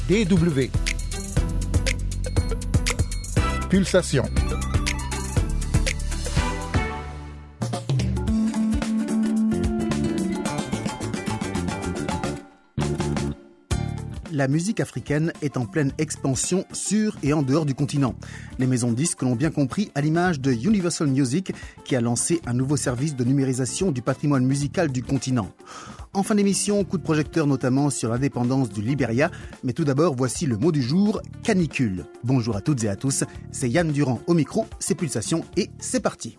DW. Pulsation. La musique africaine est en pleine expansion sur et en dehors du continent. Les maisons de disques l'ont bien compris, à l'image de Universal Music qui a lancé un nouveau service de numérisation du patrimoine musical du continent. En fin d'émission, coup de projecteur notamment sur l'indépendance du Libéria. Mais tout d'abord, voici le mot du jour, canicule. Bonjour à toutes et à tous, c'est Yann Durand au micro, c'est Pulsation et c'est parti.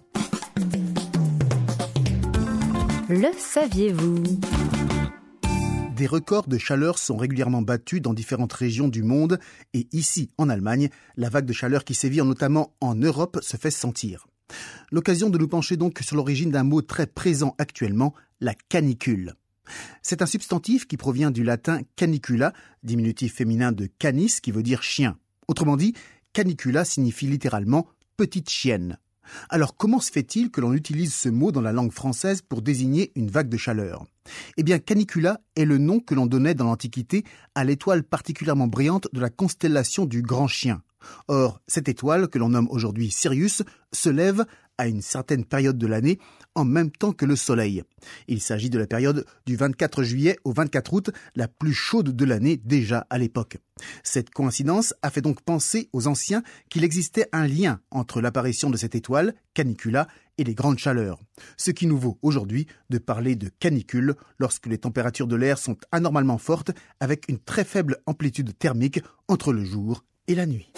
Le saviez-vous ? Des records de chaleur sont régulièrement battus dans différentes régions du monde et ici, en Allemagne, la vague de chaleur qui sévit notamment en Europe se fait sentir. L'occasion de nous pencher donc sur l'origine d'un mot très présent actuellement, la canicule. C'est un substantif qui provient du latin canicula, diminutif féminin de canis qui veut dire chien. Autrement dit, canicula signifie littéralement petite chienne. Alors comment se fait-il que l'on utilise ce mot dans la langue française pour désigner une vague de chaleur ? Eh bien, canicula est le nom que l'on donnait dans l'Antiquité à l'étoile particulièrement brillante de la constellation du Grand Chien. Or, cette étoile, que l'on nomme aujourd'hui Sirius, se lève à une certaine période de l'année en même temps que le Soleil. Il s'agit de la période du 24 juillet au 24 août, la plus chaude de l'année déjà à l'époque. Cette coïncidence a fait donc penser aux anciens qu'il existait un lien entre l'apparition de cette étoile, canicula, et les grandes chaleurs. Ce qui nous vaut aujourd'hui de parler de canicule lorsque les températures de l'air sont anormalement fortes avec une très faible amplitude thermique entre le jour et la nuit.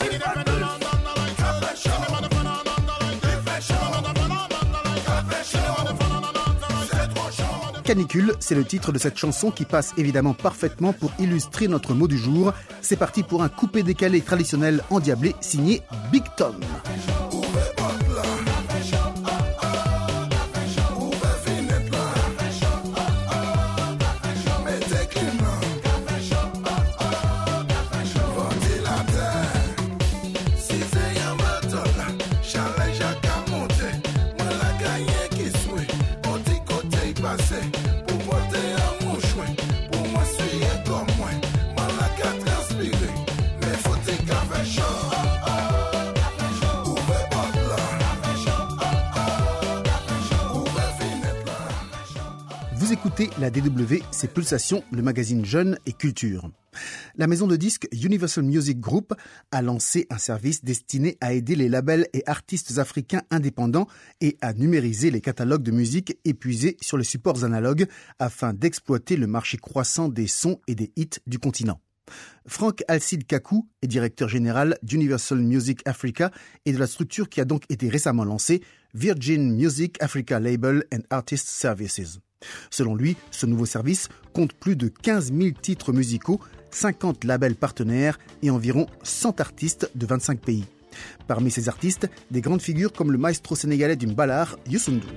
Canicule, c'est le titre de cette chanson qui passe évidemment parfaitement pour illustrer notre mot du jour. C'est parti pour un coupé-décalé traditionnel endiablé signé Big Tom. Vous écoutez la DW, c'est Pulsation, le magazine Jeunes et Culture. La maison de disques Universal Music Group a lancé un service destiné à aider les labels et artistes africains indépendants et à numériser les catalogues de musique épuisés sur les supports analogues afin d'exploiter le marché croissant des sons et des hits du continent. Frank Alcide Kakou est directeur général d'Universal Music Africa et de la structure qui a donc été récemment lancée, Virgin Music Africa Label and Artist Services. Selon lui, ce nouveau service compte plus de 15 000 titres musicaux, 50 labels partenaires et environ 100 artistes de 25 pays. Parmi ces artistes, des grandes figures comme le maestro sénégalais du Mbalar, Youssou N'Dour.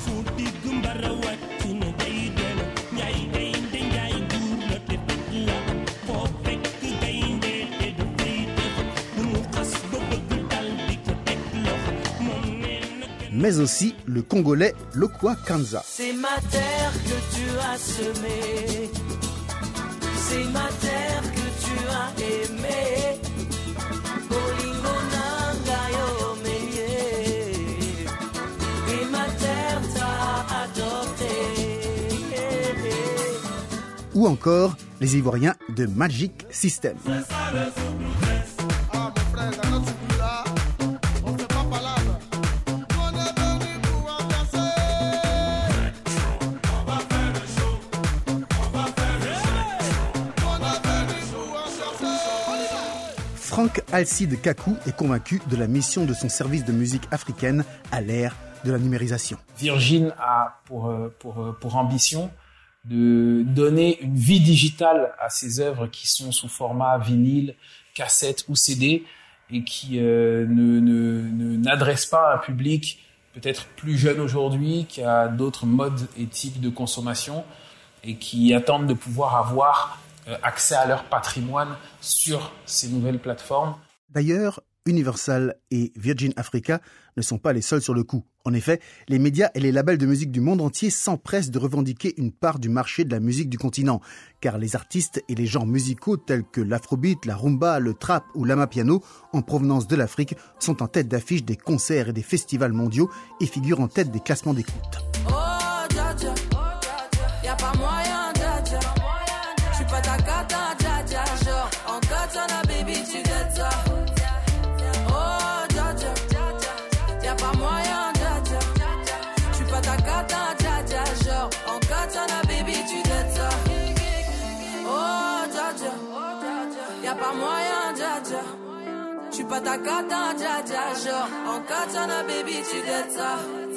Mais aussi le Congolais Lokwa Kanza. C'est ma terre que tu as semée, c'est ma terre que tu as aimée. Bolingo nanga yo meye, et ma terre t'a adopté. Ou encore les Ivoiriens de Magic System. Frank Alcide Kakou est convaincu de la mission de son service de musique africaine à l'ère de la numérisation. Virgin a pour ambition de donner une vie digitale à ces œuvres qui sont sous format vinyle, cassette ou CD et qui n'adressent pas un public peut-être plus jeune aujourd'hui, qui a d'autres modes et types de consommation et qui attendent de pouvoir avoir accès à leur patrimoine sur ces nouvelles plateformes. D'ailleurs, Universal et Virgin Africa ne sont pas les seuls sur le coup. En effet, les médias et les labels de musique du monde entier s'empressent de revendiquer une part du marché de la musique du continent, car les artistes et les genres musicaux tels que l'afrobeat, la rumba, le trap ou l'amapiano en provenance de l'Afrique sont en tête d'affiche des concerts et des festivals mondiaux et figurent en tête des classements d'écoute. Oh, dja dja, y'a pas moyen, dja dja. J'suis pas ta cata, dja dja. Genre, en katana, baby, tu dettes ça. Oh, dja dja, y'a pas moyen, dja dja. J'suis pas ta cata, dja dja. Genre, en katana, baby, tu dettes ça. Oh, dja dja, y'a pas moyen, dja dja. J'suis pas ta cata, dja dja. Genre, en katana, baby, tu dettes ça.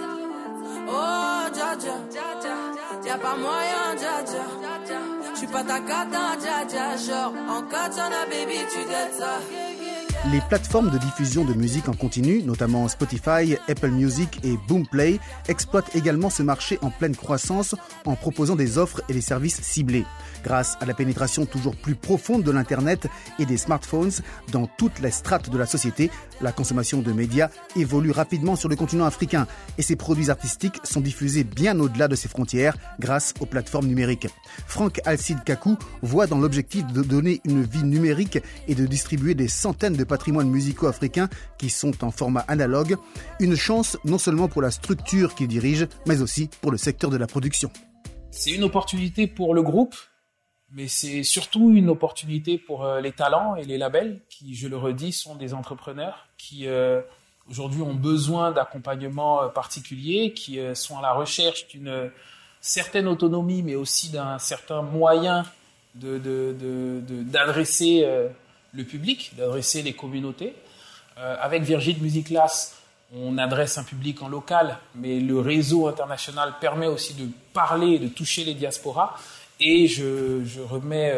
Oh, dja dja, y'a pas moyen, dja dja. J'suis pas ta cata, dja dja. Genre, en katana, baby, tu dettes ça. Les plateformes de diffusion de musique en continu, notamment Spotify, Apple Music et Boomplay, exploitent également ce marché en pleine croissance en proposant des offres et des services ciblés. Grâce à la pénétration toujours plus profonde de l'Internet et des smartphones dans toutes les strates de la société, la consommation de médias évolue rapidement sur le continent africain et ses produits artistiques sont diffusés bien au-delà de ses frontières grâce aux plateformes numériques. Franck Alcide Kakou voit dans l'objectif de donner une vie numérique et de distribuer des centaines de patrimoines musicaux africains qui sont en format analogue, une chance non seulement pour la structure qu'il dirige, mais aussi pour le secteur de la production. C'est une opportunité pour le groupe, mais c'est surtout une opportunité pour les talents et les labels qui, je le redis, sont des entrepreneurs qui aujourd'hui ont besoin d'accompagnement particulier, qui sont à la recherche d'une certaine autonomie, mais aussi d'un certain moyen d'adresser le public, d'adresser les communautés. Avec Virgin Music Class, on adresse un public en local, mais le réseau international permet aussi de parler et de toucher les diasporas. Et je remets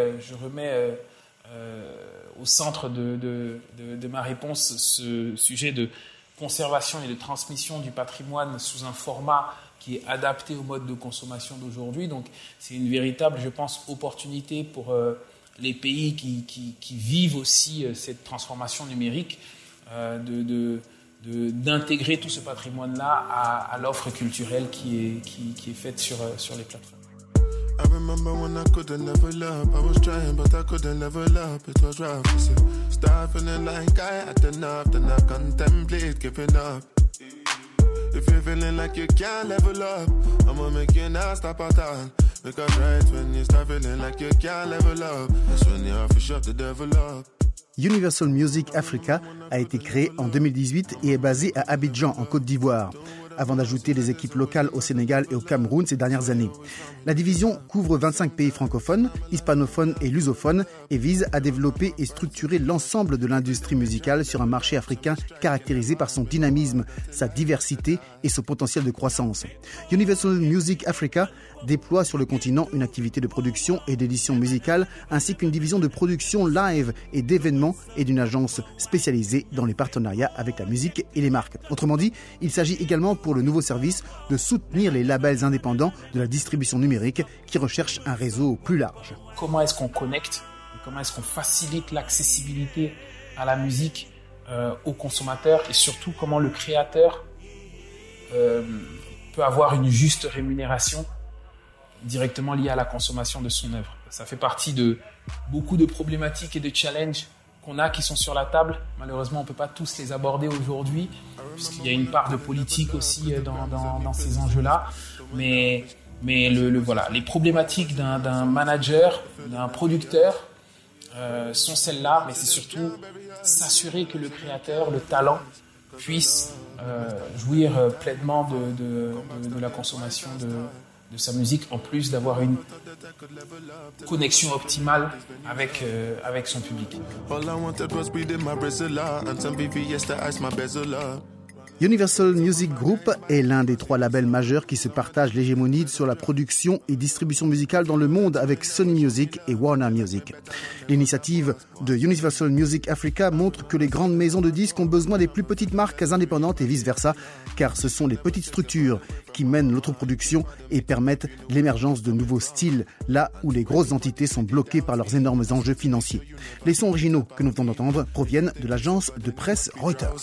au centre de ma réponse ce sujet de conservation et de transmission du patrimoine sous un format qui est adapté au mode de consommation d'aujourd'hui. Donc c'est une véritable, je pense, opportunité pour les pays qui vivent aussi cette transformation numérique, d'intégrer tout ce patrimoine-là à l'offre culturelle qui est faite sur les plateformes. I remember when I couldn't level up. I was trying, but I couldn't level up. It was rough. Start feeling like I had enough. Then I contemplate giving up. If you're feeling like you can't level up, I'ma make you not stop at all. Because right when you start feeling like you can't level up, that's when you have to shut the devil up. Universal Music Africa a été créé en 2018 et est basé à Abidjan, en Côte d'Ivoire, avant d'ajouter des équipes locales au Sénégal et au Cameroun ces dernières années. La division couvre 25 pays francophones, hispanophones et lusophones et vise à développer et structurer l'ensemble de l'industrie musicale sur un marché africain caractérisé par son dynamisme, sa diversité et son potentiel de croissance. Universal Music Africa déploie sur le continent une activité de production et d'édition musicale ainsi qu'une division de production live et d'événements et d'une agence spécialisée dans les partenariats avec la musique et les marques. Autrement dit, il s'agit également pour le nouveau service de soutenir les labels indépendants de la distribution numérique qui recherchent un réseau plus large. Comment est-ce qu'on connecte, comment est-ce qu'on facilite l'accessibilité à la musique aux consommateurs et surtout comment le créateur peut avoir une juste rémunération directement liée à la consommation de son œuvre. Ça fait partie de beaucoup de problématiques et de challenges qu'on a qui sont sur la table. Malheureusement, on ne peut pas tous les aborder aujourd'hui puisqu'il y a une part de politique aussi dans ces enjeux-là. Mais voilà, les problématiques d'un manager, d'un producteur sont celles-là, mais c'est surtout s'assurer que le créateur, le talent, puisse jouir pleinement de la consommation de sa musique, en plus d'avoir une connexion optimale avec son public. All I wanted was weed in my Brazil and some VVS to ice my bezel up. Universal Music Group est l'un des 3 labels majeurs qui se partagent l'hégémonie sur la production et distribution musicale dans le monde avec Sony Music et Warner Music. L'initiative de Universal Music Africa montre que les grandes maisons de disques ont besoin des plus petites marques indépendantes et vice-versa, car ce sont les petites structures qui mènent l'autoproduction et permettent l'émergence de nouveaux styles, là où les grosses entités sont bloquées par leurs énormes enjeux financiers. Les sons originaux que nous venons d'entendre proviennent de l'agence de presse Reuters.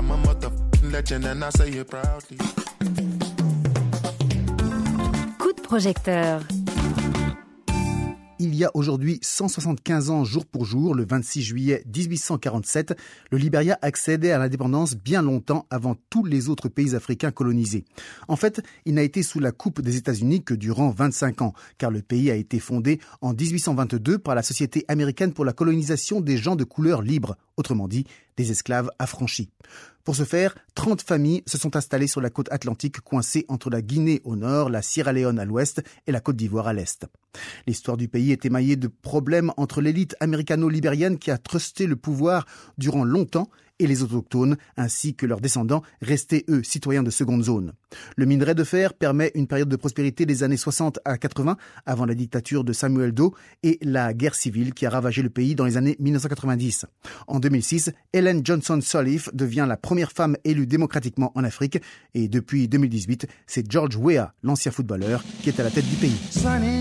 Coup de projecteur. Il y a aujourd'hui 175 ans, jour pour jour, le 26 juillet 1847, le Libéria accédait à l'indépendance bien longtemps avant tous les autres pays africains colonisés. En fait, il n'a été sous la coupe des États-Unis que durant 25 ans, car le pays a été fondé en 1822 par la Société américaine pour la colonisation des gens de couleur libre, autrement dit, des esclaves affranchis. Pour ce faire, 30 familles se sont installées sur la côte atlantique coincée entre la Guinée au nord, la Sierra Leone à l'ouest et la Côte d'Ivoire à l'est. L'histoire du pays est émaillée de problèmes entre l'élite américano-libérienne qui a trusté le pouvoir durant longtemps et les autochtones, ainsi que leurs descendants, restés eux citoyens de seconde zone. Le minerai de fer permet une période de prospérité des années 60 à 80, avant la dictature de Samuel Doe et la guerre civile qui a ravagé le pays dans les années 1990. En 2006, Ellen Johnson Sirleaf devient la première femme élue démocratiquement en Afrique et depuis 2018, c'est George Weah, l'ancien footballeur, qui est à la tête du pays. Sunny,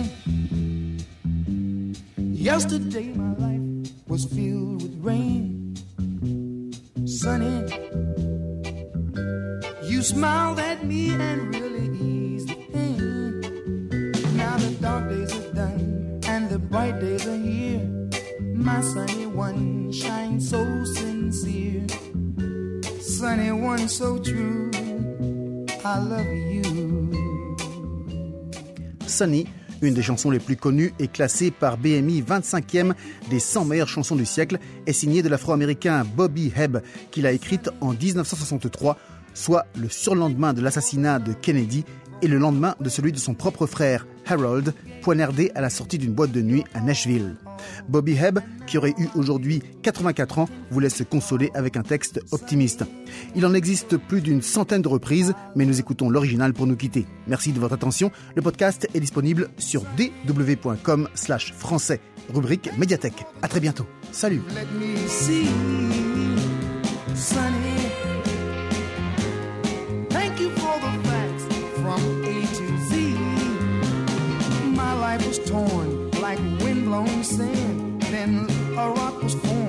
yesterday my life was filled with rain. Sunny, you smiled at me and really eased the pain. Now the dark days are done and the bright days are here. My sunny one shines so sincere. Sunny one so true, I love you. Sunny, une des chansons les plus connues, est classée par BMI 25e des 100 meilleures chansons du siècle, est signée de l'afro-américain Bobby Hebb, qui l'a écrite en 1963, soit le surlendemain de l'assassinat de Kennedy et le lendemain de celui de son propre frère, Harold, poignardé à la sortie d'une boîte de nuit à Nashville. Bobby Hebb, qui aurait eu aujourd'hui 84 ans, voulait se consoler avec un texte optimiste. Il en existe plus d'une centaine de reprises, mais nous écoutons l'original pour nous quitter. Merci de votre attention. Le podcast est disponible sur dw.com/français, rubrique médiathèque. À très bientôt. Salut. Let me see, Sunny. Thank you for the facts from A to Z. My life was torn like windblown sand. Then a rock was formed.